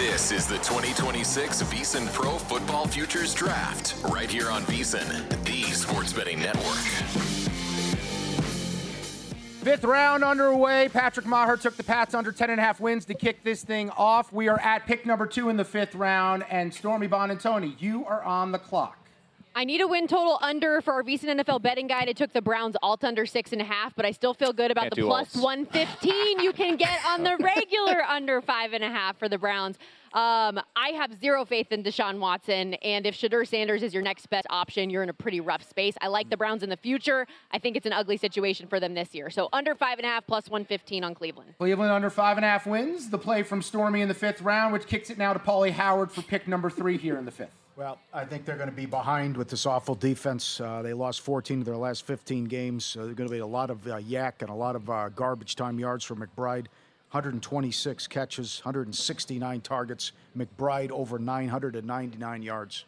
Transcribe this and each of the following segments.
This is the 2026 VEASAN Pro Football Futures Draft, right here on VEASAN, the sports betting network. Fifth round underway. Patrick Maher took the Pats under 10.5 wins to kick this thing off. We are at pick number 2 in the fifth round, and Stormy Bonantoni, you are on the clock. I need a win total under for our VEASAN NFL betting guide. It took the Browns alt under 6.5, but I still feel good about the plus 115 you can get on the regular under 5.5 for the Browns. I have zero faith in Deshaun Watson, and if Shedeur Sanders is your next best option, you're in a pretty rough space. I like the Browns in the future. I think it's an ugly situation for them this year. So under 5.5 plus 115 on Cleveland. Cleveland under 5.5 wins. The play from Stormy in the fifth round, which kicks it now to Paulie Howard for pick number 3 here in the fifth. Well, I think they're going to be behind with this awful defense. They lost 14 of their last 15 games. There's going to be a lot of yak and a lot of garbage time yards for McBride. 126 catches, 169 targets. McBride over 999 yards.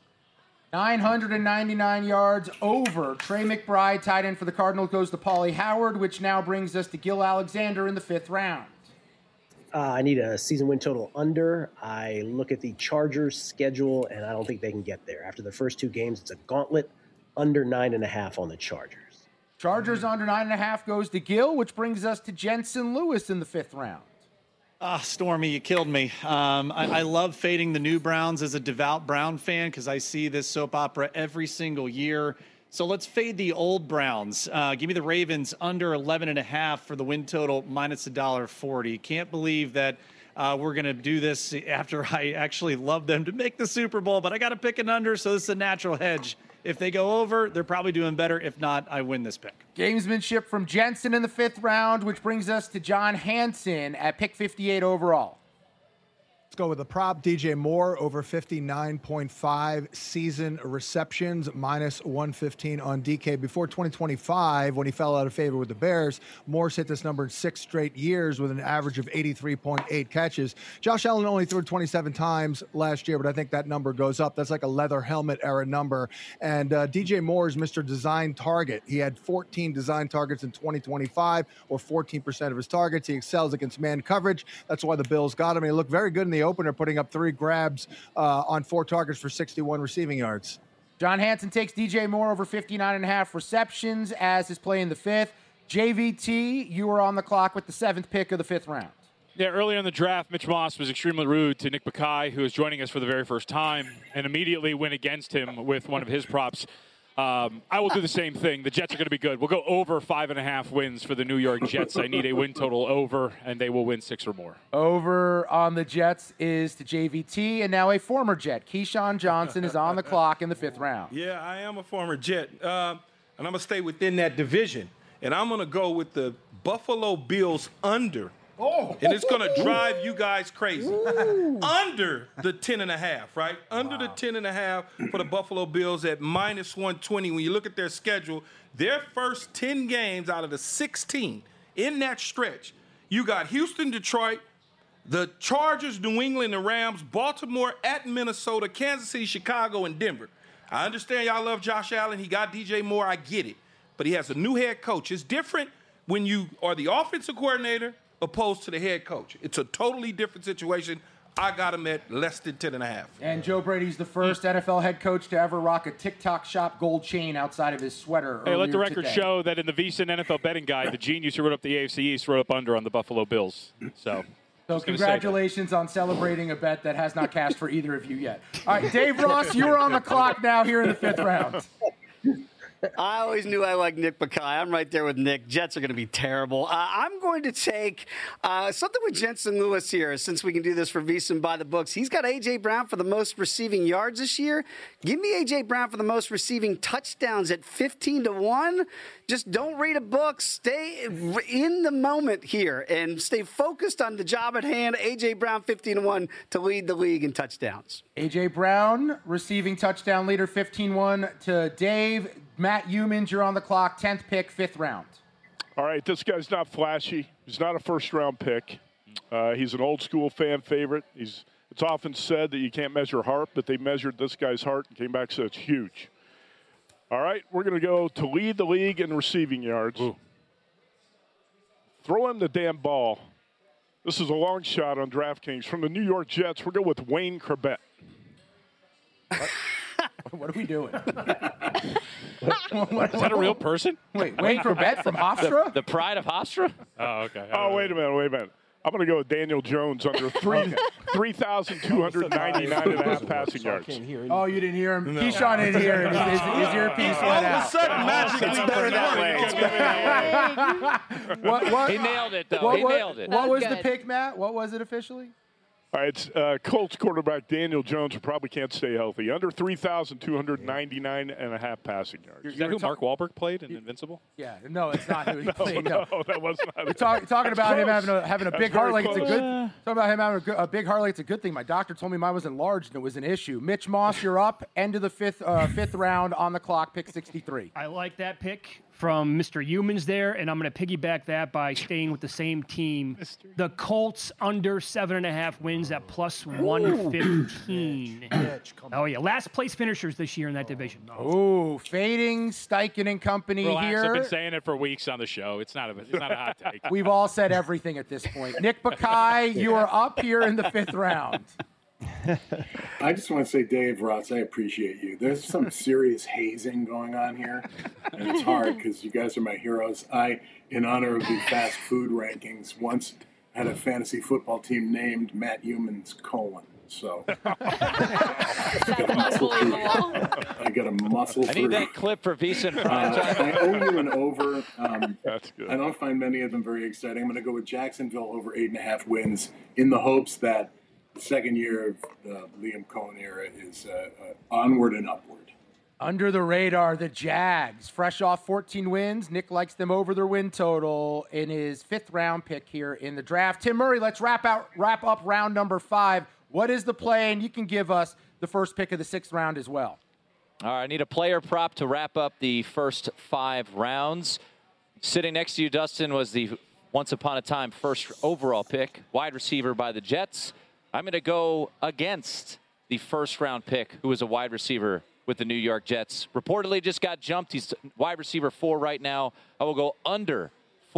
999 yards over. Trey McBride, tight end for the Cardinals, goes to Paulie Howard, which now brings us to Gil Alexander in the fifth round. I need a season win total under. I look at the Chargers schedule, and I don't think they can get there. After the first 2 games, it's a gauntlet. Under 9.5 on the Chargers. Chargers under 9.5 goes to Gil, which brings us to Jensen Lewis in the fifth round. Stormy, you killed me. I love fading the new Browns as a devout Brown fan because I see this soap opera every single year. So let's fade the old Browns. Give me the Ravens under 11.5 for the win total minus $1.40. Can't believe that we're going to do this after I actually love them to make the Super Bowl, but I got to pick an under, so this is a natural hedge. If they go over, they're probably doing better. If not, I win this pick. Gamesmanship from Jensen in the fifth round, which brings us to John Hansen at pick 58 overall. Let's go with the prop. DJ Moore over 59.5 season receptions, minus 115 on DK. Before 2025, when he fell out of favor with the Bears, Moore's hit this number in 6 straight years with an average of 83.8 catches. Josh Allen only threw 27 times last year, but I think that number goes up. That's like a leather helmet era number. And DJ Moore is Mr. Design Target. He had 14 design targets in 2025, or 14% of his targets. He excels against man coverage. That's why the Bills got him. He looked very good in the opener, putting up 3 grabs on 4 targets for 61 receiving yards. John Hansen takes DJ Moore over 59.5 receptions as his play in the fifth. JVT, you are on the clock with the 7th pick of the fifth round. Yeah, earlier in the draft, Mitch Moss was extremely rude to Nick Bakay, who is joining us for the very first time, and immediately went against him with one of his props. I will do the same thing. The Jets are going to be good. We'll go over 5.5 wins for the New York Jets. I need a win total over, and they will win 6 or more. Over on the Jets is to JVT, and now a former Jet. Keyshawn Johnson is on the clock in the fifth round. Yeah, I am a former Jet, and I'm going to stay within that division, and I'm going to go with the Buffalo Bills under. Oh. And it's going to drive you guys crazy. Under the 10.5, right? Under the 10.5 for the Buffalo Bills at minus 120. When you look at their schedule, their first 10 games out of the 16 in that stretch, you got Houston, Detroit, the Chargers, New England, the Rams, Baltimore, at Minnesota, Kansas City, Chicago, and Denver. I understand y'all love Josh Allen. He got DJ Moore. I get it. But he has a new head coach. It's different when you are the offensive coordinator opposed to the head coach. It's a totally different situation. I got him at less than 10.5. And Joe Brady's the first NFL head coach to ever rock a TikTok shop gold chain outside of his sweater. Hey, let the record today. show that in the VEASAN NFL betting guide, the genius who wrote up the AFC East wrote up under on the Buffalo Bills. So congratulations on celebrating a bet that has not cashed for either of you yet. All right, Dave Ross, you're on the clock now here in the fifth round. I always knew I liked Nick Bakay. I'm right there with Nick. Jets are going to be terrible. I'm going to take something with Jensen Lewis here, since we can do this for VEASAN by the books. He's got A.J. Brown for the most receiving yards this year. Give me A.J. Brown for the most receiving touchdowns at 15-1. Just don't read a book. Stay in the moment here and stay focused on the job at hand. A.J. Brown 15-1 to lead the league in touchdowns. A.J. Brown, receiving touchdown leader, 15-1 to Dave. Matt Humans, you're on the clock, 10th pick, fifth round. All right, this guy's not flashy. He's not a first-round pick. He's an old-school fan favorite. It's often said that you can't measure heart, but they measured this guy's heart and came back and said it's huge. All right, we're going to go to lead the league in receiving yards. Ooh. Throw him the damn ball. This is a long shot on DraftKings from the New York Jets. We're going with Wayne Corbett. What are we doing? Is that a real person? Wait, Wayne Corbett from Hofstra? The pride of Hofstra? Oh, okay. Oh, wait a minute. I'm going to go with Daniel Jones under 3,299 and a half passing yards. Oh, you didn't hear him? Keyshawn didn't hear him. His earpiece went out. All of a sudden, magically, What? He nailed it, though. He nailed it. What was the pick, Matt? What was it officially? All right, it's Colts quarterback Daniel Jones, who probably can't stay healthy, under 3,299 and a half passing yards. Is that who Mark Wahlberg played in Invincible? Yeah, no, it's not who he played. No, that was not it. Talking about him having a big heart like it's a close. good. Talking about him having a big heart like it's a good thing. My doctor told me mine was enlarged and it was an issue. Mitch Moss, you're up. End of the fifth round on the clock. Pick 63. I like that pick from Mr. Humans there, and I'm going to piggyback that by staying with the same team. The Colts under 7.5 wins at plus 115. Oh, yeah. Last place finishers this year in that division. Ooh, fading Steichen and company Relax, here. I've been saying it for weeks on the show. It's not a hot take. We've all said everything at this point. Nick Bakay, you are up here in the 5th round. I just want to say, Dave Ross, I appreciate you. There's some serious hazing going on here, and it's hard because you guys are my heroes. I, in honor of the fast food rankings, once had a fantasy football team named Matt Humans : So I got a muscle through. I need that clip for VSiN Prime Time. I owe you an over. That's good. I don't find many of them very exciting. I'm going to go with Jacksonville over 8.5 wins in the hopes that the second year of the Liam Cohen era is onward and upward. Under the radar, the Jags, fresh off 14 wins. Nick likes them over their win total in his 5th round pick here in the draft. Tim Murray, let's wrap up round number 5. What is the play? And you can give us the first pick of the 6th round as well. All right, I need a player prop to wrap up the first 5 rounds. Sitting next to you, Dustin, was the once upon a time first overall pick, wide receiver by the Jets. I'm going to go against the first round pick, who is a wide receiver with the New York Jets. Reportedly just got jumped. He's wide receiver 4 right now. I will go under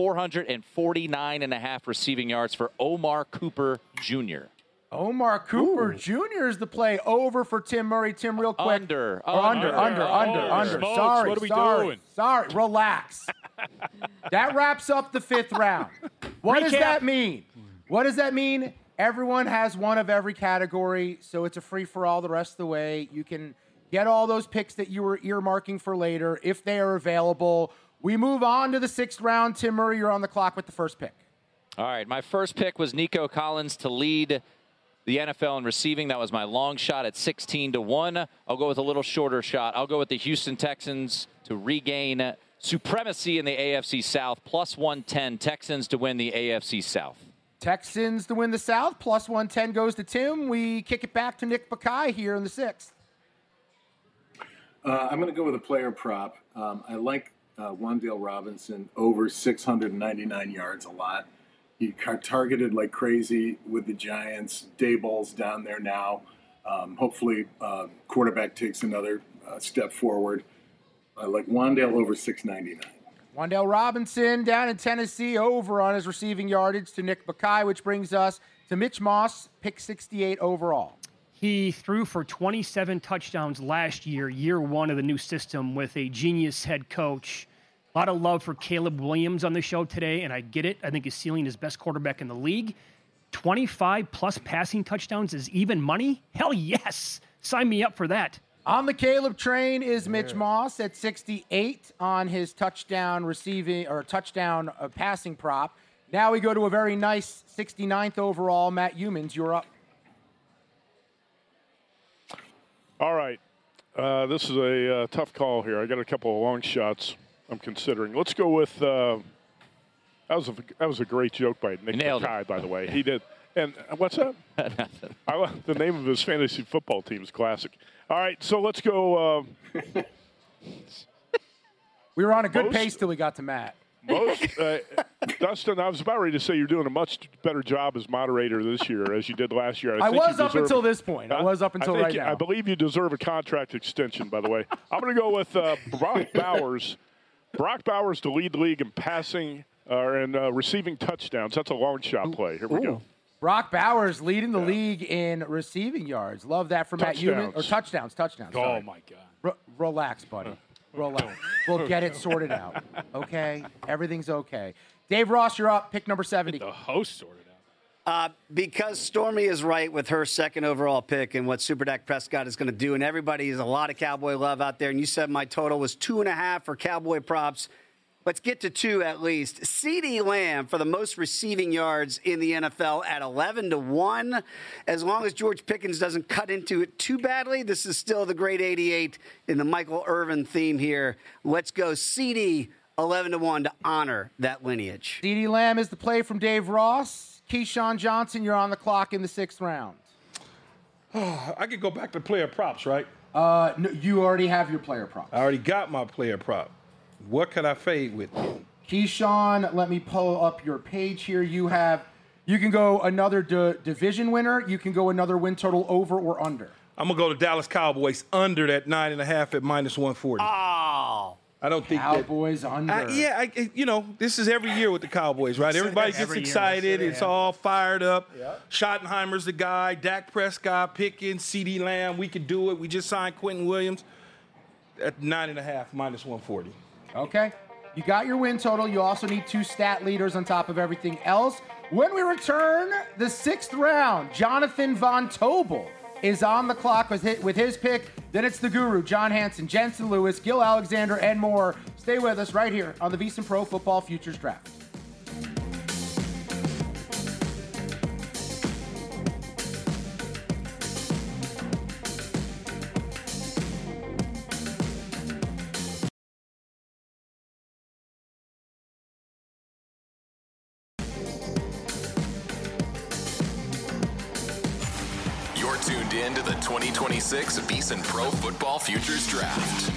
449.5 receiving yards for Omar Cooper Jr. Omar Cooper Jr. is the play. Over for Tim Murray. Tim, real quick. Under. Under. Smokes, Sorry. what are we doing? Sorry. Relax. That wraps up the 5th round. What does that mean? What does that mean? Everyone has one of every category, so it's a free-for-all the rest of the way. You can get all those picks that you were earmarking for later if they are available. We move on to the 6th round. Tim Murray, you're on the clock with the first pick. All right, my first pick was Nico Collins to lead the NFL in receiving. That was my long shot at 16-1. I'll go with a little shorter shot. I'll go with the Houston Texans to regain supremacy in the AFC South, plus 110. Texans to win the AFC South. Texans to win the South, plus 110 goes to Tim. We kick it back to Nick Bakay here in the 6th. I'm going to go with a player prop. I like Wan'Dale Robinson over 699 yards a lot. He targeted like crazy with the Giants. Dayball's down there now. Hopefully, quarterback takes another step forward. I like Wan'Dale over 699. Wan'Dale Robinson down in Tennessee, over on his receiving yardage to Nick Bakay, which brings us to Mitch Moss, pick 68 overall. He threw for 27 touchdowns last year, year 1 of the new system with a genius head coach. A lot of love for Caleb Williams on the show today, and I get it. I think he's ceiling his best quarterback in the league. 25-plus passing touchdowns is even money? Hell yes. Sign me up for that. On the Caleb train is Mitch Moss at 68 on his touchdown passing prop. Now we go to a very nice 69th overall. Matt Humans, you're up. All right. This is a tough call here. I got a couple of long shots I'm considering. Let's go with that was a great joke by Nick Bakay, by the way. He did. And what's that? The name of his fantasy football team is classic. All right, so let's go. We were on a good pace till we got to Matt. Dustin, I was about ready to say you're doing a much better job as moderator this year as you did last year. I was up until this point. I was up until right now. I believe you deserve a contract extension, by the way. I'm going to go with Brock Bowers. Brock Bowers to lead the league in passing and receiving touchdowns. That's a long shot play. Here we go. Brock Bowers leading the league in receiving yards. Love that from Matt Human. Or touchdowns. Touchdowns. Oh, my God. Relax, buddy. Relax. We'll get it sorted out. Okay? Everything's okay. Dave Ross, you're up. Pick number 70. The host sorted because Stormy is right with her second overall pick and what Super Dak Prescott is going to do, and everybody has a lot of Cowboy love out there, and you said my total was 2.5 for Cowboy props. Let's get to 2 at least. CeeDee Lamb for the most receiving yards in the NFL at 11-1. As long as George Pickens doesn't cut into it too badly, this is still the great 88 in the Michael Irvin theme here. Let's go CeeDee 11-1 to honor that lineage. CeeDee Lamb is the play from Dave Ross. Keyshawn Johnson, you're on the clock in the 6th round. I could go back to player props, right? No, you already have your player props. I already got my player prop. What could I fade with? Keyshawn, let me pull up your page here. You can go another division winner. You can go another win total over or under. I'm going to go to Dallas Cowboys under that 9.5 at -140. Oh. I don't think Cowboys under. This is every year with the Cowboys, right? Everybody gets excited. It's all fired up. Yep. Schottenheimer's the guy. Dak Prescott, Pickens, CeeDee Lamb. We could do it. We just signed Quentin Williams at 9.5 -140. Okay. You got your win total. You also need 2 stat leaders on top of everything else. When we return, the 6th round, Jonathan Von Tobel is on the clock with his pick. Then it's the guru, John Hansen, Jensen Lewis, Gil Alexander, and more. Stay with us right here on the VSiN Pro Football Futures Draft. Tuned in to the 2026 VSiN Pro Football Futures Draft.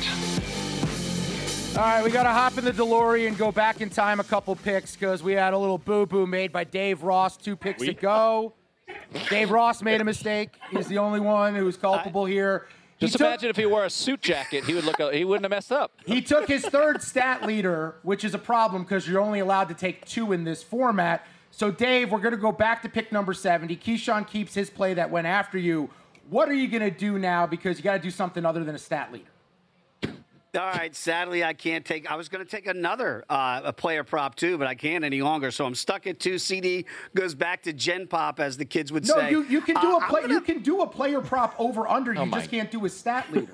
All right, we got to hop in the DeLorean and go back in time a couple picks because we had a little boo-boo made by Dave Ross 2 picks ago. Dave Ross made a mistake. He's the only one who's culpable here. Just imagine if he wore a suit jacket, he wouldn't have messed up. He took his 3rd stat leader, which is a problem because you're only allowed to take 2 in this format. So, Dave, we're going to go back to pick number 70. Keyshawn keeps his play that went after you. What are you going to do now? Because you got to do something other than a stat leader. All right, sadly, I can't take. I was going to take another a player prop too, but I can't any longer. So I'm stuck at 2. CD goes back to Gen Pop, as the kids would say. No, you can do you can do a player prop over under. You just can't do a stat leader.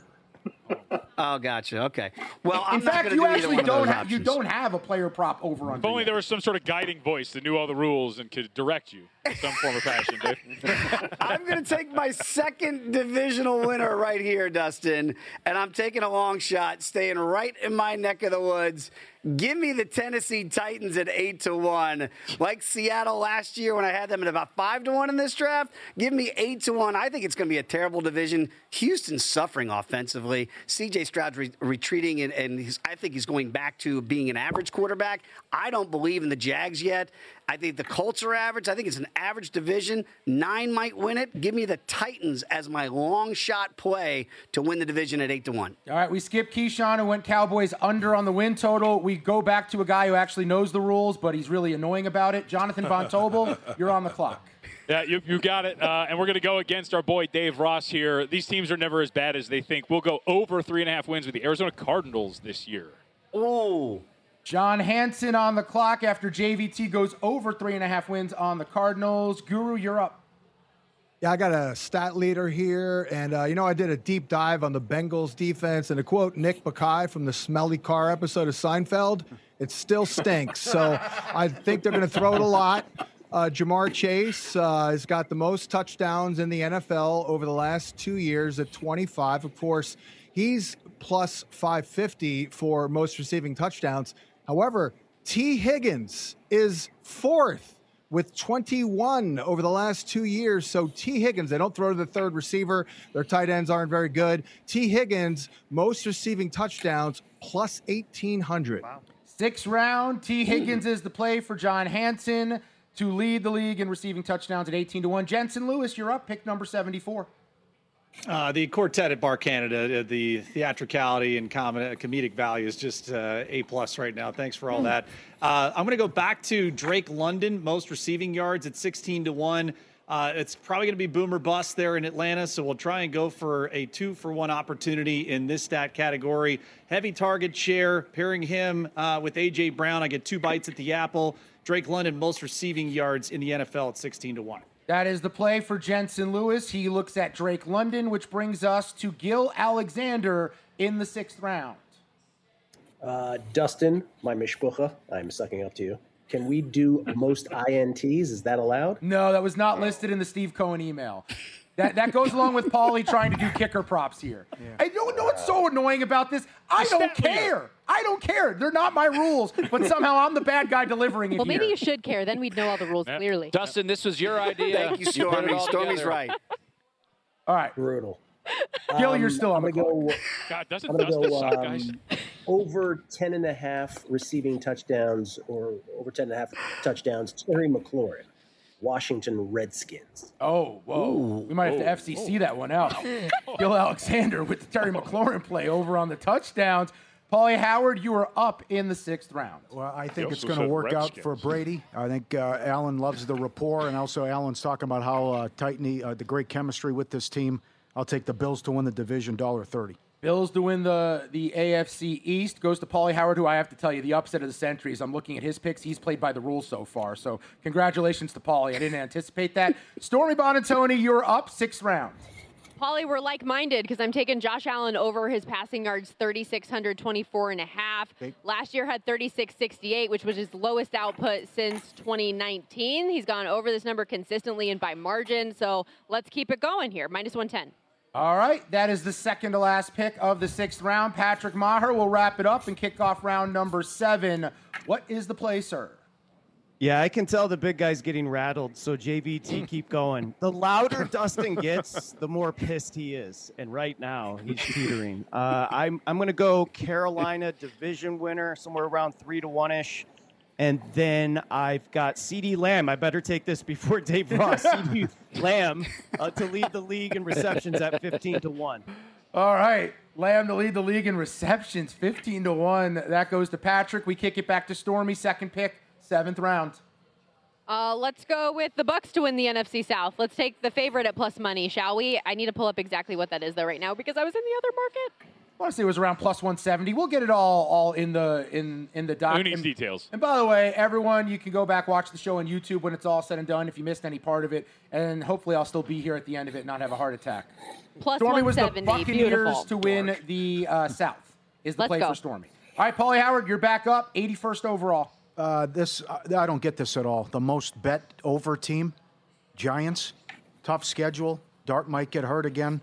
Oh, gotcha. Okay. Well, in fact, you actually don't have a player prop over under. If only there was some sort of guiding voice that knew all the rules and could direct you in some form of fashion, Dave. I'm going to take my 2nd divisional winner right here, Dustin, and I'm taking a long shot, staying right in my neck of the woods. Give me the Tennessee Titans at 8-1. Like Seattle last year when I had them at about 5-1 in this draft, give me 8-1. I think it's going to be a terrible division. Houston's suffering offensively. C.J. Stroud's retreating, and I think he's going back to being an average quarterback. I don't believe in the Jags yet. I think the Colts are average. I think it's an average division. 9 might win it. Give me the Titans as my long shot play to win the division at 8-1. All right, we skipped Keyshawn and went Cowboys under on the win total. We go back to a guy who actually knows the rules, but he's really annoying about it. Jonathan Von Tobel, you're on the clock. Yeah, you got it. And we're going to go against our boy Dave Ross here. These teams are never as bad as they think. We'll go over 3.5 wins with the Arizona Cardinals this year. Oh. John Hansen on the clock after JVT goes over 3.5 wins on the Cardinals. Guru, you're up. Yeah, I got a stat leader here, and I did a deep dive on the Bengals defense, and to quote Nick Bakay from the Smelly Car episode of Seinfeld, it still stinks. So I think they're going to throw it a lot. Jamar Chase has got the most touchdowns in the NFL over the last 2 years at 25. Of course, he's plus 550 for most receiving touchdowns. However, T. Higgins is 4th with 21 over the last 2 years. So T. Higgins, they don't throw to the 3rd receiver. Their tight ends aren't very good. T. Higgins, most receiving touchdowns, plus 1,800. Wow. 6th round, T. Higgins is the play for John Hansen to lead the league in receiving touchdowns at 18-1. Jensen Lewis, you're up. Pick number 74. The quartet at Bar Canada, the theatricality and comedic value is just A+ right now. Thanks for all that. I'm going to go back to Drake London, most receiving yards at 16-1. It's probably going to be boom or bust there in Atlanta, so we'll try and go for a 2-for-1 opportunity in this stat category. Heavy target share, pairing him with A.J. Brown. I get 2 bites at the apple. Drake London, most receiving yards in the NFL at 16-1. That is the play for Jensen Lewis. He looks at Drake London, which brings us to Gil Alexander in the 6th round. Dustin, my mishpucha, I'm sucking up to you. Can we do most INTs? Is that allowed? No, that was not listed in the Steve Cohen email. That goes along with Paulie trying to do kicker props here. Yeah. I know what's so annoying about this? I don't care. I don't care. They're not my rules, but somehow I'm the bad guy delivering it. Well, maybe you should care. Then we'd know all the rules clearly. Dustin, this was your idea. Thank you, Stormy. Stormy's right. All right. Brutal. Gil, you're still on the clock. God, doesn't Dustin suck, guys? Over 10.5 receiving touchdowns or over 10.5 touchdowns, Terry McLaurin, Washington Redskins. Oh, whoa. Ooh, we might have to FCC that one out. Gil Alexander with the Terry McLaurin play over on the touchdowns. Paulie Howard, you are up in the 6th round. Well, I think it's going to work out for Brady. I think Alan loves the rapport, and also Alan's talking about how tight the great chemistry with this team. I'll take the Bills to win the division, $1.30. Bills to win the AFC East. Goes to Paulie Howard, who I have to tell you, the upset of the century is I'm looking at his picks. He's played by the rules so far. So congratulations to Paulie. I didn't anticipate that. Stormy Bonatoni, you're up, 6th round. Paulie, we're like-minded because I'm taking Josh Allen over his passing yards, 3,624.5. Last year had 3,668, which was his lowest output since 2019. He's gone over this number consistently and by margin. So let's keep it going here. -110. All right, that is the second to last pick of the 6th round. Patrick Maher will wrap it up and kick off round number 7. What is the play, sir? Yeah, I can tell the big guy's getting rattled, so JVT, keep going. The louder Dustin gets, the more pissed he is, and right now he's teetering. I'm going to go Carolina division winner, somewhere around 3-1-ish. And then I've got CeeDee Lamb. I better take this before Dave Ross. CeeDee Lamb to lead the league in receptions at 15-1. All right. Lamb to lead the league in receptions, 15-1. That goes to Patrick. We kick it back to Stormy. Second pick, 7th round. Let's go with the Bucks to win the NFC South. Let's take the favorite at plus money, shall we? I need to pull up exactly what that is, though, right now, because I was in the other market. I want to say it was around plus 170. We'll get it all in the doc. Who needs details? And by the way, everyone, you can go back, watch the show on YouTube when it's all said and done if you missed any part of it. And hopefully I'll still be here at the end of it and not have a heart attack. Plus Stormy was the 170. Buccaneers Beautiful. to win the South is the Let's play go. for Stormy. All right, Paulie Howard, you're back up, 81st overall. I don't get this at all. The most bet over team, Giants. Tough schedule. Dart might get hurt again.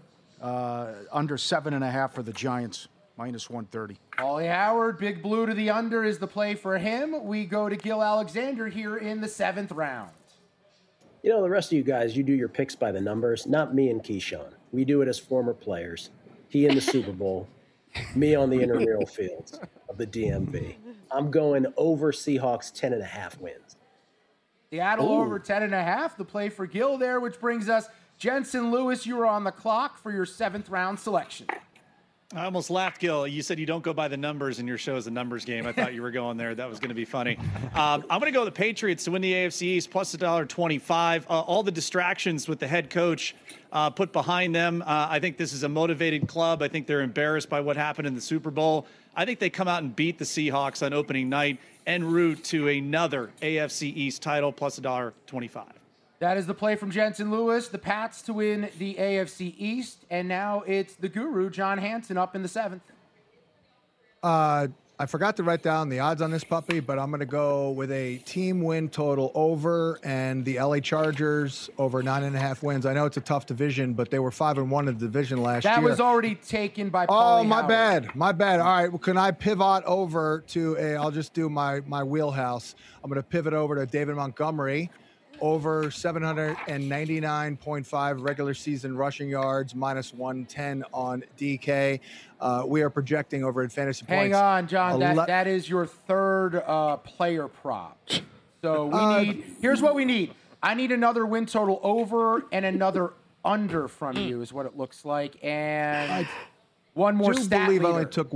Under 7.5 for the Giants. -130. Paulie Howard, Big Blue to the under is the play for him. We go to Gil Alexander here in the 7th round. You know, the rest of you guys, you do your picks by the numbers. Not me and Keyshawn. We do it as former players. He in the Super Bowl, me on the intramural fields of the DMV. I'm going over Seahawks 10.5 wins. Seattle over 10.5. The play for Gil there, which brings us Jensen Lewis. You are on the clock for your 7th round selection. I almost laughed, Gil. You said you don't go by the numbers and your show is a numbers game. I thought you were going there. That was going to be funny. I'm going to go the Patriots to win the AFC East plus $1.25. All the distractions with the head coach put behind them. I think this is a motivated club. I think they're embarrassed by what happened in the Super Bowl. I think they come out and beat the Seahawks on opening night en route to another AFC East title plus $1.25. That is the play from Jensen Lewis. The Pats to win the AFC East. And now it's the guru, John Hanson, up in the 7th. I forgot to write down the odds on this puppy, but I'm going to go with a team win total over and the LA Chargers over 9.5 wins. I know it's a tough division, but they were 5-1 in the division last year. That was already taken by Paulie Paulie my Howard. bad. My bad. All right. Well, can I pivot over to I'll just do my wheelhouse. I'm going to pivot over to David Montgomery. Over 799.5 regular season rushing yards, -110 on DK. We are projecting over at fantasy points. Hang on, John. That is your third player prop. So we need. Here's what we need. I need another win total over and another under from you is what it looks like. And one more stat I do believe leader.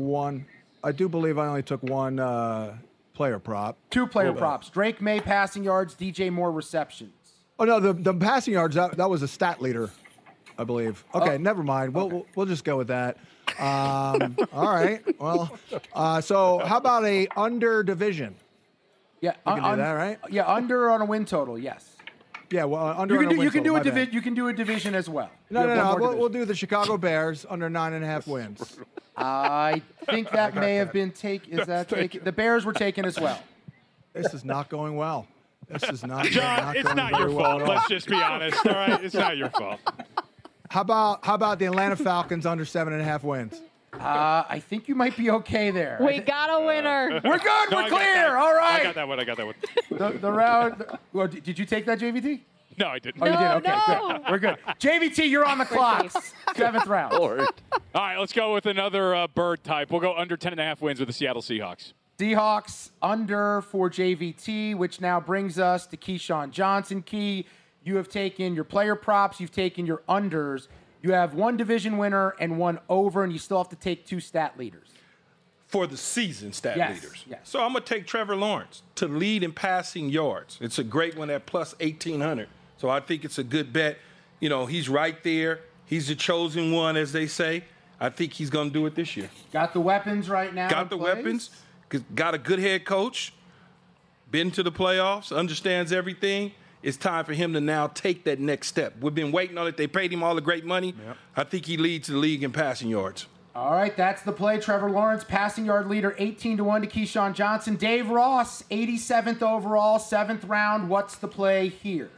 I do believe I only took one player prop. 2 player props. Drake May passing yards, DJ Moore receptions. Oh, no, the passing yards, that was a stat leader, I believe. Okay, never mind. We'll just go with that. All right. Well, so how about a under division? Yeah, you can do that, right? Yeah, under on a win total, yes. Yeah, well, under on a win total, my bad. You can do a division as well. No. We'll do the Chicago Bears under 9.5 wins. I think that may have been taken. Is that taken? The Bears were taken as well. This is not going well. This is not. John, it's not your fault. Let's just be honest. All right, it's not your fault. How about the Atlanta Falcons under 7.5 wins? I think you might be okay there. We got a winner. We're good. No, We're clear. All right. I got that one. The round. Well, did you take that, JVT? No, I didn't. Oh, you did? Okay, good. We're good. JVT, you're on the clock. 7th round. All right, let's go with another bird type. We'll go under 10.5 wins with the Seattle Seahawks. Seahawks under for JVT, which now brings us to Keyshawn Johnson. Key, you have taken your player props. You've taken your unders. You have 1 division winner and 1 over, and you still have to take 2 stat leaders. For the season stat leaders. Yes. So I'm going to take Trevor Lawrence to lead in passing yards. It's a great one at plus 1,800. So I think it's a good bet. You know, he's right there. He's the chosen one, as they say. I think he's going to do it this year. Got the weapons right now. Got the weapons. Got a good head coach. Been to the playoffs. Understands everything. It's time for him to now take that next step. We've been waiting on it. They paid him all the great money. Yep. I think he leads the league in passing yards. All right, that's the play. Trevor Lawrence, passing yard leader, 18-1 to Keyshawn Johnson. Dave Ross, 87th overall, 7th round. What's the play here?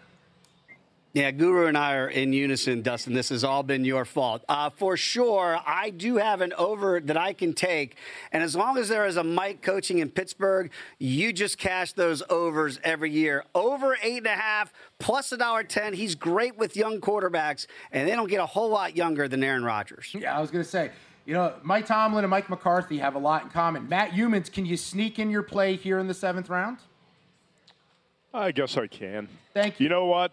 Yeah, Guru and I are in unison, Dustin. This has all been your fault. For sure, I do have an over that I can take. And as long as there is a Mike coaching in Pittsburgh, you just cash those overs every year. Over 8.5 plus $1.10. He's great with young quarterbacks, and they don't get a whole lot younger than Aaron Rodgers. Yeah, I was going to say, you know, Mike Tomlin and Mike McCarthy have a lot in common. Matt Humans, can you sneak in your play here in the 7th round? I guess I can. Thank you. You know what?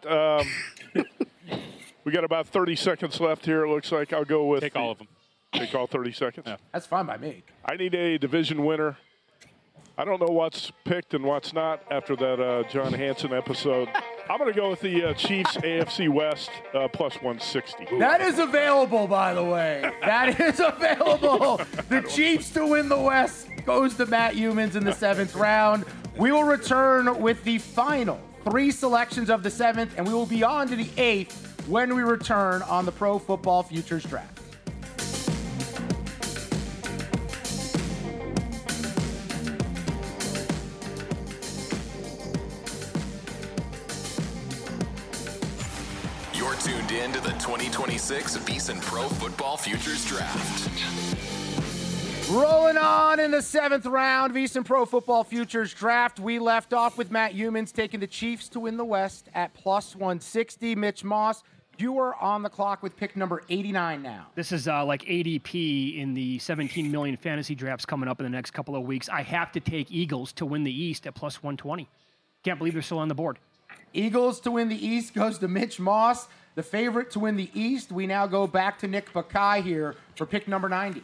We got about 30 seconds left here. It looks like I'll go with take all of them. Take all 30 seconds? Yeah. That's fine by me. I need a division winner. I don't know what's picked and what's not after that John Hansen episode. I'm going to go with the Chiefs AFC West plus 160. That is available, by the way. That is available. The Chiefs to win the West goes to Matt Humans in the 7th round. We will return with the final 3 selections of the 7th, and we will be on to the 8th when we return on the Pro Football Futures Draft. You're tuned in to the 2026 VEASAN Pro Football Futures Draft. Rolling on in the 7th round, VEASAN Pro Football Futures Draft. We left off with Matt Humans taking the Chiefs to win the West at plus 160. Mitch Moss, you are on the clock with pick number 89 now. This is like ADP in the 17 million fantasy drafts coming up in the next couple of weeks. I have to take Eagles to win the East at plus 120. Can't believe they're still on the board. Eagles to win the East goes to Mitch Moss. The favorite to win the East, we now go back to Nick Bakai here for pick number 90.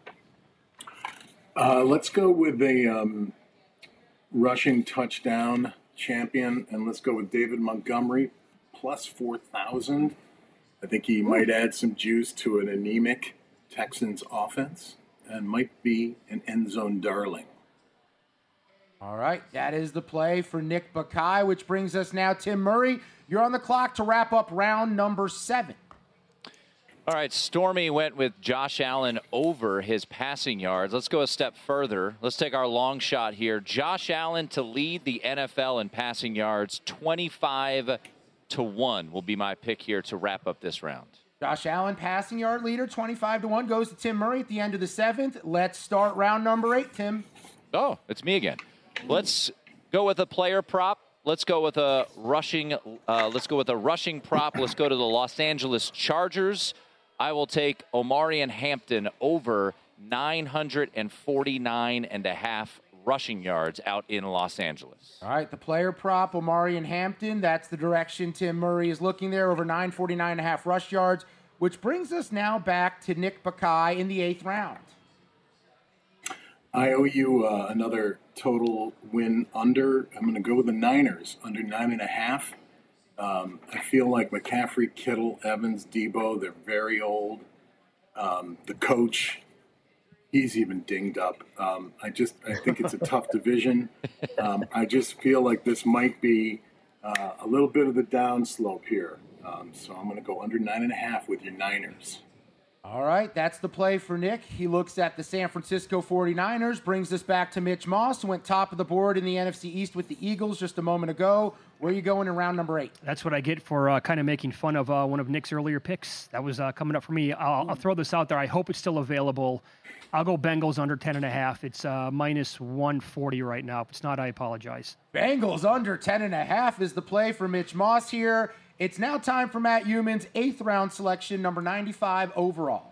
Let's go with a rushing touchdown champion, and let's go with David Montgomery, plus 4,000. I think he might add some juice to an anemic Texans offense and might be an end zone darling. All right, that is the play for Nick Bakai, which brings us now, Tim Murray. You're on the clock to wrap up round number 7. All right, Stormy went with Josh Allen over his passing yards. Let's go a step further. Let's take our long shot here. Josh Allen to lead the NFL in passing yards, 25-1 will be my pick here to wrap up this round. Josh Allen, passing yard leader, 25-1, goes to Tim Murray at the end of the 7th. Let's start round number 8, Tim. Oh, it's me again. Let's go with a player prop. Let's go with a rushing. Let's go with a rushing prop. Let's go to the Los Angeles Chargers. I will take Omarion Hampton over 949.5 rushing yards out in Los Angeles. All right, the player prop, Omarion Hampton. That's the direction Tim Murray is looking there, over 949.5 rush yards, which brings us now back to Nick Bakay in the 8th round. I owe you another total win under. I'm going to go with the Niners, under 9.5. I feel like McCaffrey, Kittle, Evans, Debo, they're very old. The coach, he's even dinged up. I think it's a tough division. I just feel like this might be a little bit of the downslope here. So I'm going to go under 9.5 with your Niners. All right, that's the play for Nick. He looks at the San Francisco 49ers, brings us back to Mitch Moss, who went top of the board in the NFC East with the Eagles just a moment ago. Where are you going in round number 8? That's what I get for kind of making fun of one of Nick's earlier picks. That was coming up for me. I'll throw this out there. I hope it's still available. I'll go Bengals under 10.5. It's minus 140 right now. If it's not, I apologize. Bengals under 10.5 is the play for Mitch Moss here. It's now time for Matt Youmans' 8th round selection, number 95 overall.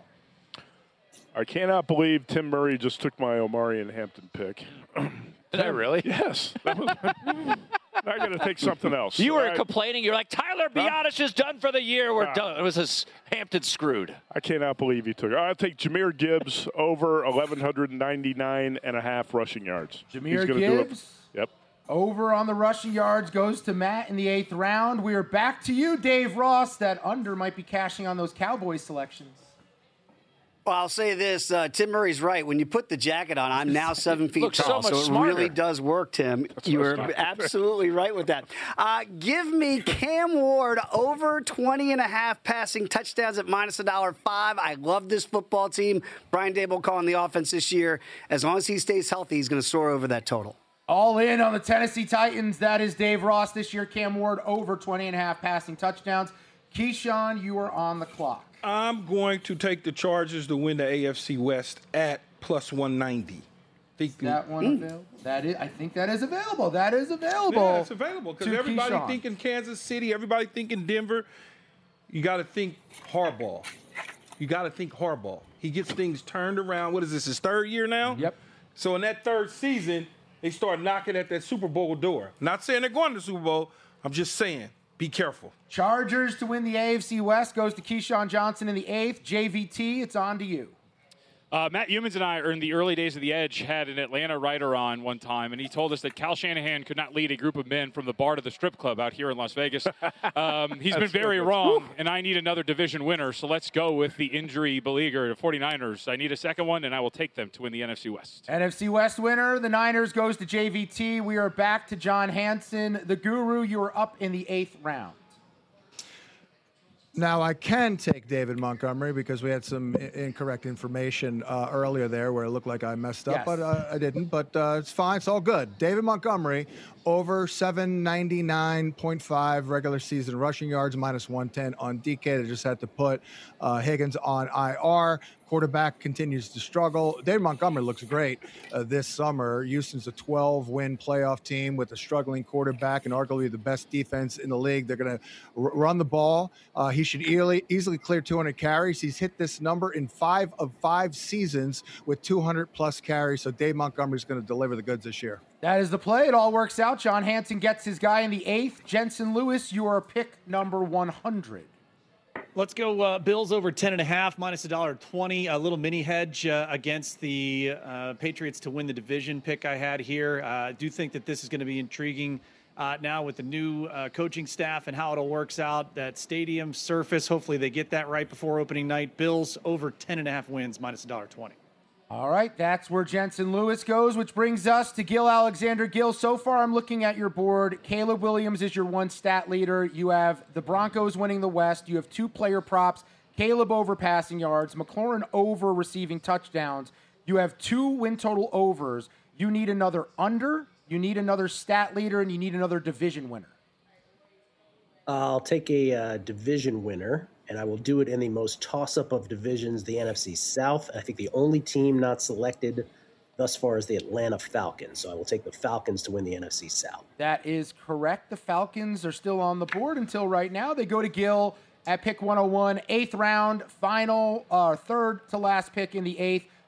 I cannot believe Tim Murray just took my Omarion Hampton pick. Did I really? Yes. That was, I got to take something else. You were complaining. You're like, Tyler Biadasz is done for the year. We're done. It was his Hampton screwed. I cannot believe he took it. I'll take Jahmyr Gibbs over 1,199.5 rushing yards. Jahmyr Gibbs? Yep. Over on the rushing yards goes to Matt in the 8th round. We are back to you, Dave Ross. That under might be cashing on those Cowboys selections. Well, I'll say this. Tim Murray's right. When you put the jacket on, I'm now 7 feet tall. So it really does work, Tim. You are absolutely right with that. Give me Cam Ward over 20.5 passing touchdowns at minus $1.05. I love this football team. Brian Daboll calling the offense this year. As long as he stays healthy, he's going to soar over that total. All in on the Tennessee Titans. That is Dave Ross this year. Cam Ward over 20.5 passing touchdowns. Keyshawn, you are on the clock. I'm going to take the Chargers to win the AFC West at plus 190. Is that one available? I think that is available. That is available. Yeah, it's available because everybody Keyshawn. thinking Kansas City, everybody thinking Denver. You got to think Harbaugh. He gets things turned around. What is this, his 3rd year now? Yep. So in that 3rd season, they start knocking at that Super Bowl door. Not saying they're going to the Super Bowl. I'm just saying, be careful. Chargers to win the AFC West goes to Keyshawn Johnson in the 8th. JVT, it's on to you. Matt Youmans and I, in the early days of The Edge, had an Atlanta writer on one time, and he told us that Cal Shanahan could not lead a group of men from the bar to the strip club out here in Las Vegas. He's been very wrong, and I need another division winner, so let's go with the injury beleaguered 49ers. I need a second one, and I will take them to win the NFC West. NFC West winner, the Niners, goes to JVT. We are back to John Hanson. The Guru, you are up in the 8th round. Now, I can take David Montgomery because we had some incorrect information earlier there where it looked like I messed up, but I didn't. But it's fine. It's all good. David Montgomery, over 799.5 regular season rushing yards, minus 110 on DK. They just had to put Higgins on IR. Quarterback continues to struggle. David Montgomery looks great this summer. Houston's a 12-win playoff team with a struggling quarterback and arguably the best defense in the league. They're going to run the ball. He should easily clear 200 carries. He's hit this number in 5 of 5 seasons with 200-plus carries. So Dave Montgomery's going to deliver the goods this year. That is the play. It all works out. John Hanson gets his guy in the 8th. Jensen Lewis, you are pick number 100. Let's go Bills over 10.5, minus $1.20. A little mini hedge against the Patriots to win the division pick I had here. I do think that this is going to be intriguing now with the new coaching staff and how it all works out. That stadium surface, hopefully they get that right before opening night. Bills over 10.5 wins, minus $1.20. All right, that's where Jensen Lewis goes, which brings us to Gil Alexander. Gil, so far I'm looking at your board. Caleb Williams is your one stat leader. You have the Broncos winning the West. You have 2 player props. Caleb over passing yards. McLaurin over receiving touchdowns. You have 2 win total overs. You need another under. You need another stat leader, and you need another division winner. I'll take a division winner, and I will do it in the most toss-up of divisions, the NFC South. I think the only team not selected thus far is the Atlanta Falcons. So I will take the Falcons to win the NFC South. That is correct. The Falcons are still on the board until right now. They go to Gil at pick 101, 8th round, final, 3rd to last pick in the 8th.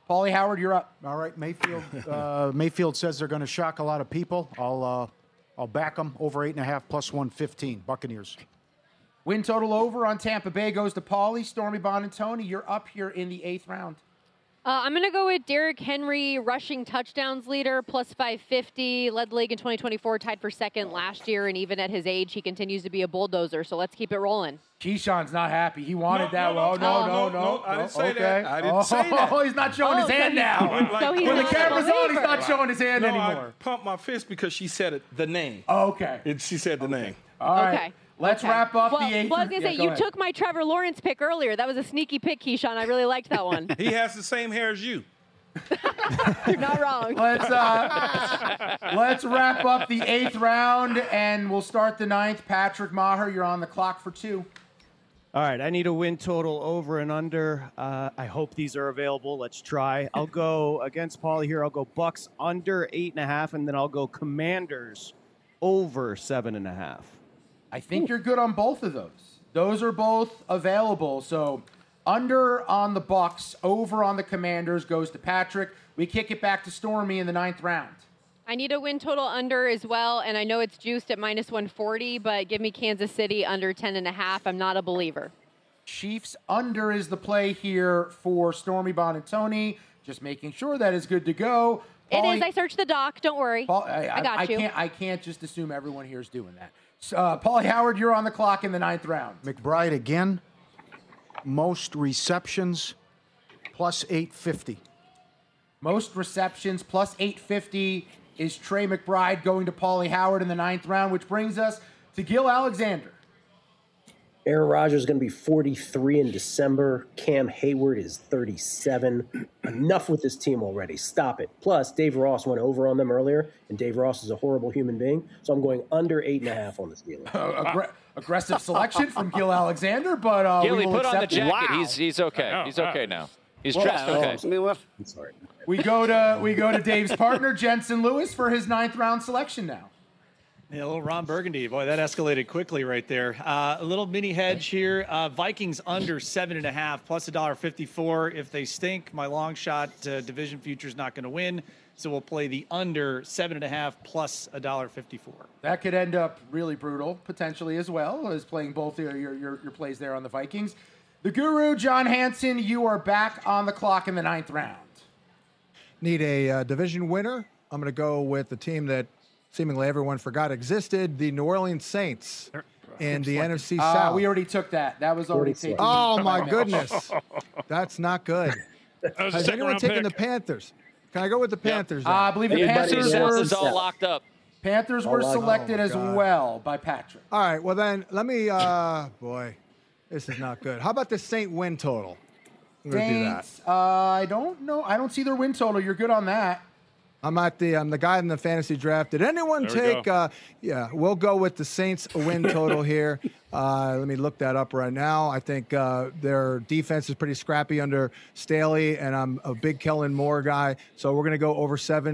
Paulie Howard, you're up. All right, Mayfield. Mayfield says they're going to shock a lot of people. I'll back them over 8.5 plus 115. Buccaneers. Win total over on Tampa Bay goes to Paulie. Stormy Bonantoni, you're up here in the 8th round. I'm going to go with Derrick Henry, rushing touchdowns leader, plus 550. Led the league in 2024, tied for second last year, and even at his age, he continues to be a bulldozer. So let's keep it rolling. Keyshawn's not happy. He wanted that. No, I didn't say that. I didn't say that. Oh, he's not showing his hand now. So he's when the not camera's a on, he's believer. not showing his hand anymore. I pumped my fist because she said it, the name. Oh, okay. She said the name. All right. Okay. Let's wrap up the 8th. Well, I was going to say, you took my Trevor Lawrence pick earlier. That was a sneaky pick, Keyshawn. I really liked that one. He has the same hair as you. You're not wrong. Let's wrap up the 8th round, and we'll start the 9th. Patrick Maher, you're on the clock for 2. All right, I need a win total over and under. I hope these are available. Let's try. I'll go against Paulie here. I'll go Bucks under 8.5, and then I'll go Commanders over 7.5. I think you're good on both of those. Those are both available. So under on the Bucks, over on the Commanders goes to Patrick. We kick it back to Stormy in the 9th round. I need a win total under as well, and I know it's juiced at minus 140, but give me Kansas City under 10.5. I'm not a believer. Chiefs under is the play here for Stormy Bonantoni. Just making sure that is good to go. It is. I searched the doc. Don't worry. I got you. I can't just assume everyone here is doing that. Paulie Howard, you're on the clock in the 9th round. McBride again. Most receptions plus 850. Most receptions plus 850 is Trey McBride going to Paulie Howard in the 9th round, which brings us to Gil Alexander. Aaron Rodgers is going to be 43 in December. Cam Hayward is 37. Enough with this team already. Stop it. Plus, Dave Ross went over on them earlier, and Dave Ross is a horrible human being. So I'm going under 8.5 on this deal. Aggressive selection from Gil Alexander, but Gil, we will put on the accept it. jacket. Wow. He's okay. He's okay now. He's dressed okay. I'm sorry. We go to Dave's partner, Jensen Lewis, for his 9th round selection now. Yeah, a little Ron Burgundy. Boy, that escalated quickly right there. A little mini hedge here. Vikings under 7.5 plus $1.54. If they stink, my long shot division future is not going to win. So we'll play the under 7.5 plus $1.54. That could end up really brutal, potentially, as well as playing both your plays there on the Vikings. The Guru, John Hansen, you are back on the clock in the 9th round. Need a division winner. I'm going to go with the team that seemingly everyone forgot existed, the New Orleans Saints in the NFC South. We already took that. That was already taken. Oh, my goodness. That's not good. That was a Has anyone second-round taken pick. the Panthers? Can I go with the Panthers? then? I believe the Panthers is all locked up. Panthers were selected as God. well by Patrick. All right, well then, let me, boy, this is not good. How about the Saint win total? I'm going to do that. Saints, I don't know. I don't see their win total. You're good on that. I'm the guy in the fantasy draft. Did anyone There we take? We'll go with the Saints win total here. Let me look that up right now. I think their defense is pretty scrappy under Staley, and I'm a big Kellen Moore guy. So we're going to go over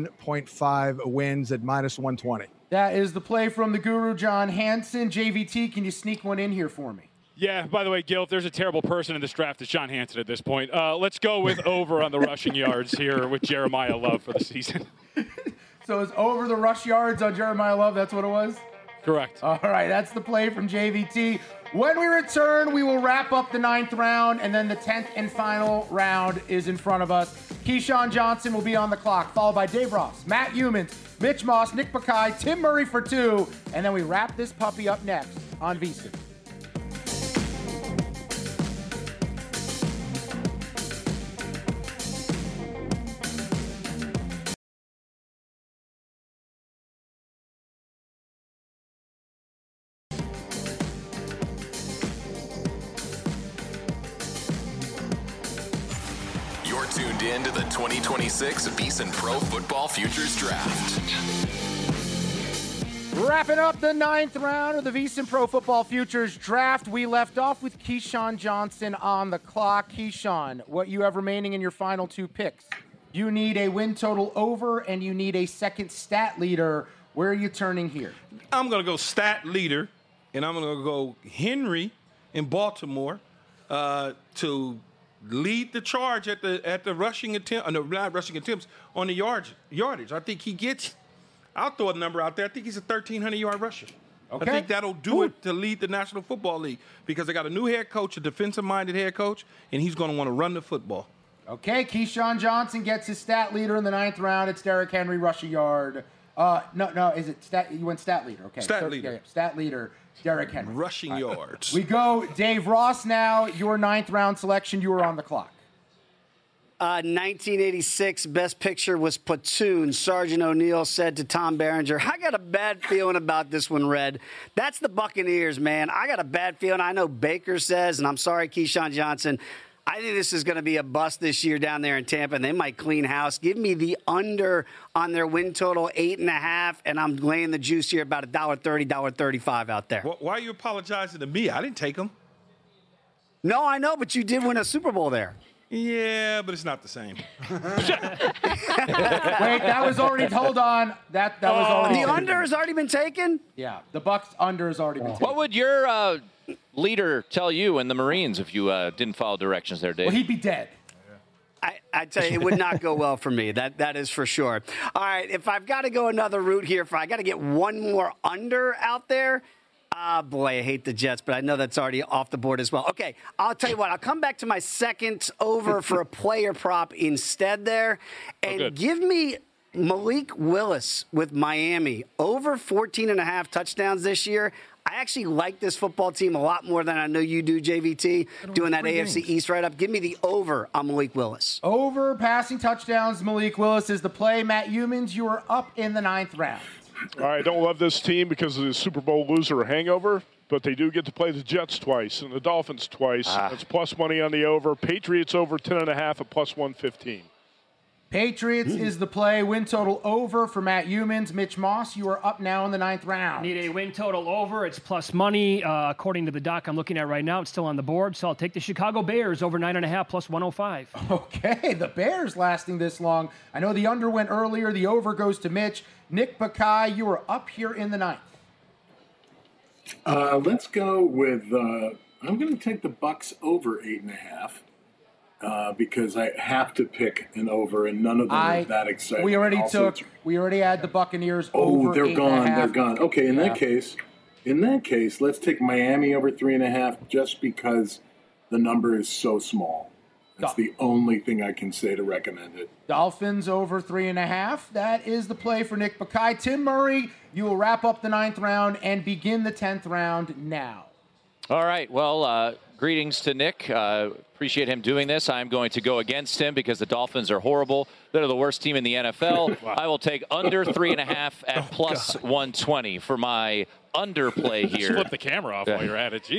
7.5 wins at minus 120. That is the play from the Guru, John Hansen. JVT, can you sneak one in here for me? Yeah, by the way, Gil, if there's a terrible person in this draft, it's John Hansen at this point. Let's go with over on the rushing yards here with Jeremiah Love for the season. So it's over the rush yards on Jeremiah Love. That's what it was? Correct. All right, that's the play from JVT. When we return, we will wrap up the 9th round, and then the 10th and final round is in front of us. Keyshawn Johnson will be on the clock, followed by Dave Ross, Matt Humans, Mitch Moss, Nick Bakay, Tim Murray for 2, and then we wrap this puppy up next on VSiN. You're tuned in to the 2026 VSiN Pro Football Futures Draft. Wrapping up the 9th round of the VSiN Pro Football Futures Draft, we left off with Keyshawn Johnson on the clock. Keyshawn, what you have remaining in your final 2 picks? You need a win total over, and you need a second stat leader. Where are you turning here? I'm going to go stat leader, and I'm going to go Henry in Baltimore to lead the charge at the rushing attempt. No, not rushing attempts on the yardage. I think he gets. I'll throw a number out there. I think he's a 1,300-yard rusher. Okay. I think that'll do it to lead the National Football League because they got a new head coach, a defensive-minded head coach, and he's going to want to run the football. Okay, Keyshawn Johnson gets his stat leader in the 9th round. It's Derrick Henry, rushing yard. No, is it stat? You went stat leader. Okay, Stat leader. Yeah, stat leader, Derrick Henry. Rushing yards. We go, Dave Ross now. Your 9th round selection. You are on the clock. 1986 Best Picture was Platoon. Sergeant O'Neill said to Tom Berenger, I got a bad feeling about this one, Red. That's the Buccaneers, man. I got a bad feeling. I know Baker says, and I'm sorry, Keyshawn Johnson, I think this is going to be a bust this year down there in Tampa, and they might clean house. Give me the under on their win total, 8.5, and I'm laying the juice here about $1.30, $1.35 out there. Why are you apologizing to me? I didn't take them. No, I know, but you did win a Super Bowl there. Yeah, but it's not the same. Wait, that was already. Hold on. That was already. The under has already been taken? Yeah, the Bucs under has already been taken. What would your leader tell you in the Marines if you didn't follow directions there, Dave? Well, he'd be dead. I tell you, it would not go well for me. That is for sure. All right, if I've got to go another route here, if I got to get one more under out there, boy, I hate the Jets, but I know that's already off the board as well. Okay, I'll tell you what. I'll come back to my second over for a player prop instead there. And give me Malik Willis with Miami. Over 14.5 touchdowns this year. I actually like this football team a lot more than I know you do, JVT, doing that AFC East right-up. Give me the over on Malik Willis. Over passing touchdowns, Malik Willis is the play. Matt Humans, you are up in the 9th round. I don't love this team because of the Super Bowl loser hangover, but they do get to play the Jets twice and the Dolphins twice. That's plus money on the over. Patriots over 10.5 at plus 115. Patriots is the play. Win total over for Matt Humans. Mitch Moss, you are up now in the 9th round. Need a win total over. It's plus money. According to the doc I'm looking at right now, it's still on the board. So I'll take the Chicago Bears over 9.5 plus 105. Okay, the Bears lasting this long. I know the under went earlier. The over goes to Mitch. Nick Bakay, you are up here in the 9th. Let's go with, I'm going to take the Bucs over 8.5 because I have to pick an over, and none of them are that exciting. We already had the Buccaneers over 8.5. They're gone. Okay, in that case, let's take Miami over 3.5 just because the number is so small. That's the only thing I can say to recommend it. Dolphins over 3.5. That is the play for Nick Bakay. Tim Murray, you will wrap up the 9th round and begin the 10th round now. All right. Well, greetings to Nick. Appreciate him doing this. I'm going to go against him because the Dolphins are horrible. They're the worst team in the NFL. Wow. I will take under 3.5 at plus 120 for my underplay here. Flip the camera off while you're at it. Jeez.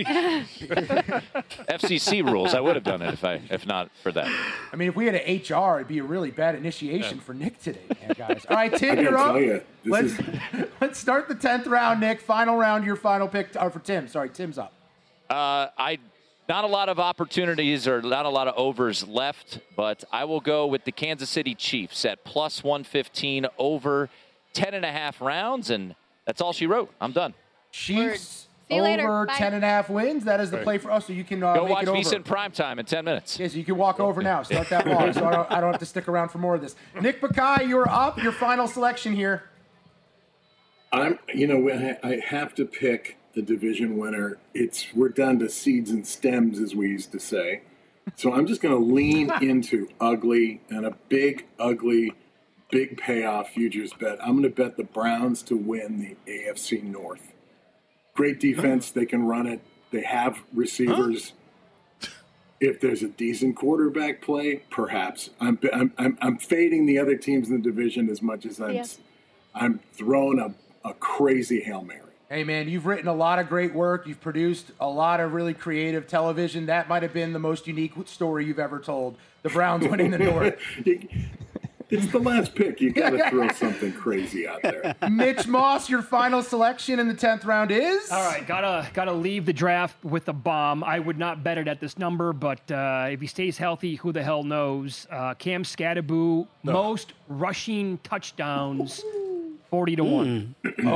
FCC rules. I would have done it if not for that. I mean, if we had an HR, it'd be a really bad initiation for Nick today, man, guys. All right, Tim, you're up. Let's start the 10th round, Nick. Final round, your final pick for Tim. Sorry, Tim's up. Not a lot of opportunities or not a lot of overs left, but I will go with the Kansas City Chiefs at plus 115 over 10.5 rounds, and that's all she wrote. I'm done. Chiefs over 10.5 wins. That is the play for us, so you can go make watch it over. VSiN primetime in 10 minutes. Yeah, so you can walk over now. Start that walk, so I don't have to stick around for more of this. Nick Bakay, you're up. Your final selection here. I have to pick the division winner. We're down to seeds and stems, as we used to say. So I'm just going to lean into ugly and a big, ugly, big payoff futures bet. I'm going to bet the Browns to win the AFC North. Great defense. They can run it. They have receivers. If there's a decent quarterback play, perhaps. I'm fading the other teams in the division as much as I'm throwing a crazy Hail Mary. Hey, man, you've written a lot of great work. You've produced a lot of really creative television. That might have been the most unique story you've ever told. The Browns winning the North. It's the last pick. You got to throw something crazy out there. Mitch Moss, your final selection in the 10th round is? All right, gotta leave the draft with a bomb. I would not bet it at this number, but if he stays healthy, who the hell knows? Cam Skattebo, most rushing touchdowns, 40-1.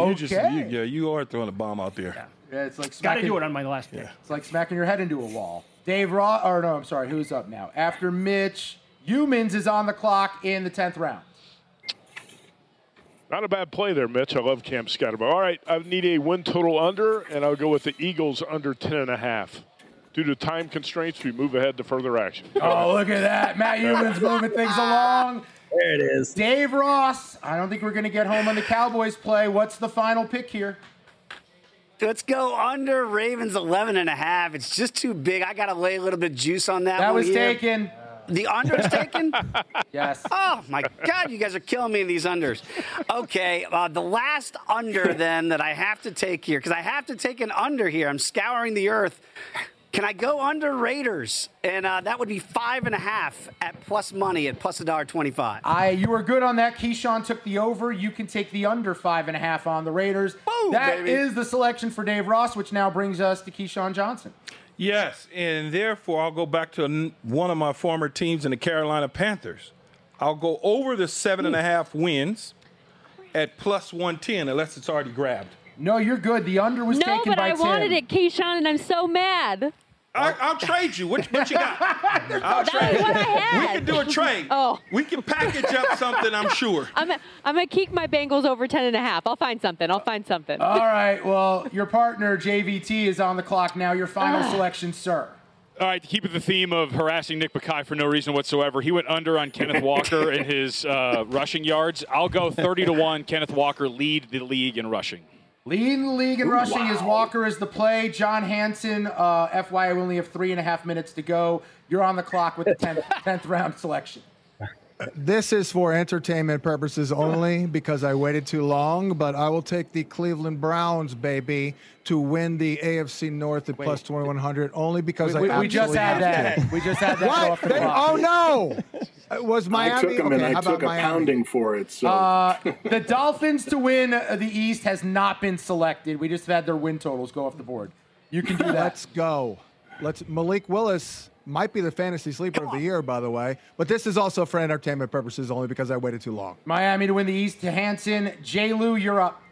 You are throwing a bomb out there. Yeah, it's like gotta do it on my last pick. It's like smacking your head into a wall. Dave Ross, or no, I'm sorry, who's up now? After Mitch, Humans is on the clock in the 10th round. Not a bad play there, Mitch. I love Cam Scatterbo. All right, I need a win total under, and I'll go with the Eagles under 10.5. Due to time constraints, we move ahead to further action. Oh, look at that. Matt Humans moving things along. There it is. Dave Ross, I don't think we're going to get home on the Cowboys play. What's the final pick here? Let's go under Ravens 11.5. It's just too big. I got to lay a little bit of juice on that one. That was here. taken. The under is taken? Yes. Oh, my God, you guys are killing me in these unders. Okay, the last under then that I have to take here, because I have to take an under here. I'm scouring the earth. Can I go under Raiders? And that would be 5.5 at plus money at plus $1.25. You were good on that. Keyshawn took the over. You can take the under 5.5 on the Raiders. Boom, that baby. is the selection for Dave Ross, which now brings us to Keyshawn Johnson. Yes, and therefore I'll go back to one of my former teams in the Carolina Panthers. I'll go over the 7.5 wins at plus 110, unless it's already grabbed. No, you're good. The under was taken by Tim. No, but I wanted it, Keyshawn, and I'm so mad. I'll trade you. What you got? I'll trade was what I had. We can do a trade. Oh. We can package up something, I'm sure. I'm gonna keep my Bengals over 10.5. I'll find something. All right. Well, your partner JVT is on the clock now. Your final selection, sir. All right, to keep with the theme of harassing Nick Bakay for no reason whatsoever, he went under on Kenneth Walker in his rushing yards. I'll go 30-1. Kenneth Walker lead the league in rushing. Leading the league in rushing is Walker is the play. John Hansen, FYI, we only have 3.5 minutes to go. You're on the clock with the 10th round selection. This is for entertainment purposes only because I waited too long, but I will take the Cleveland Browns, baby, to win the AFC North at plus 2,100 only because we just had that. We just had that go off the clock. Oh, no. It was Miami. I took them and I took a pounding for it. So. The Dolphins to win the East has not been selected. We just had their win totals go off the board. You can do that. Let's go. Malik Willis might be the fantasy sleeper of the year, by the way. But this is also for entertainment purposes only because I waited too long. Miami to win the East to Hansen. J. Lou, you're up.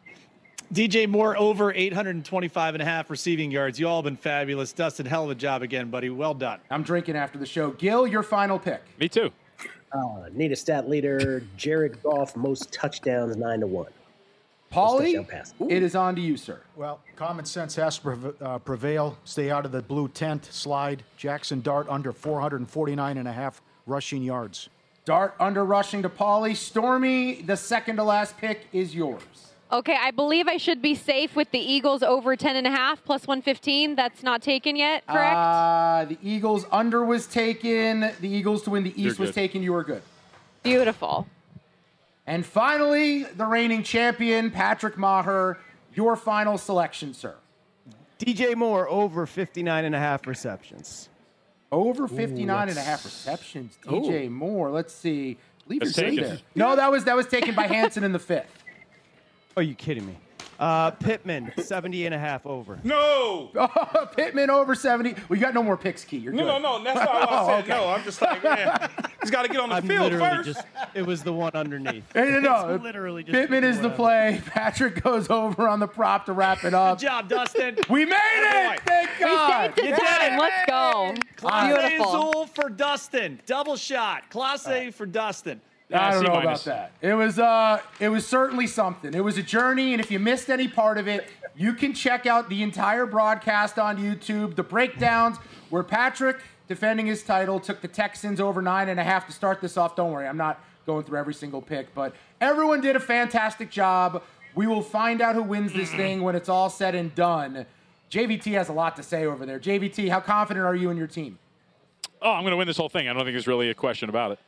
DJ Moore over 825.5 receiving yards. You all have been fabulous. Dustin, hell of a job again, buddy. Well done. I'm drinking after the show. Gil, your final pick. Me too. Need a stat leader. Jared Goff, most touchdowns, 9-1. Paulie, it is on to you, sir. Well, common sense has to prevail. Stay out of the blue tent. Slide. Jackson Dart under 449.5 rushing yards. Dart under rushing to Paulie. Stormy, the second to last pick is yours. Okay, I believe I should be safe with the Eagles over 10.5 plus 115. That's not taken yet, correct? The Eagles under was taken. The Eagles to win the East was taken. You are good. Beautiful. And finally, the reigning champion, Patrick Maher, your final selection, sir. DJ Moore over 59.5 receptions. Over 59.5 receptions. DJ Moore. Let's see. Leave That's your taken. there. No, that was taken by Hansen in the 5th. Are you kidding me? Pittman, 70.5 over. No! Pittman over 70. Well, you got no more picks, Key. You're good. No. That's not what I said. No, I'm just like, man, he's got to get on the field first. It was the one underneath. No. Literally just Pittman is the play. Patrick goes over on the prop to wrap it up. Good job, Dustin. We made it! Thank God! We saved the time. Let's go. Class Beautiful. Azul for Dustin. Double shot. Class A for Dustin. I don't know about that. It was certainly something. It was a journey, and if you missed any part of it, you can check out the entire broadcast on YouTube, the breakdowns, where Patrick, defending his title, took the Texans over 9.5 to start this off. Don't worry, I'm not going through every single pick, but everyone did a fantastic job. We will find out who wins this thing when it's all said and done. JVT has a lot to say over there. JVT, how confident are you in your team? Oh, I'm going to win this whole thing. I don't think there's really a question about it.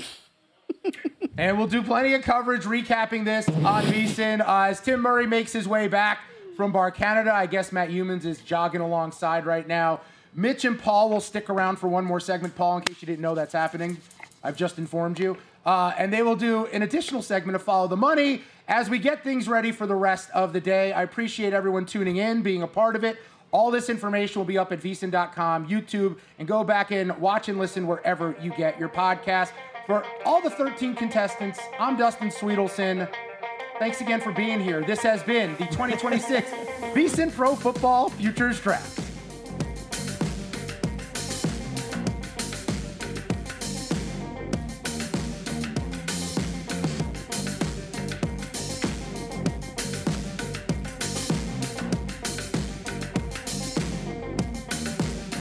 And we'll do plenty of coverage recapping this on VSiN. As Tim Murray makes his way back from Bar Canada, I guess Matt Humans is jogging alongside right now. Mitch and Paul will stick around for one more segment. Paul, in case you didn't know that's happening, I've just informed you. And they will do an additional segment of Follow the Money as we get things ready for the rest of the day. I appreciate everyone tuning in, being a part of it. All this information will be up at VSiN.com, YouTube, and go back and watch and listen wherever you get your podcast. For all the 13 contestants, I'm Dustin Sweetelson. Thanks again for being here. This has been the 2026 VSiN Pro Football Futures Draft.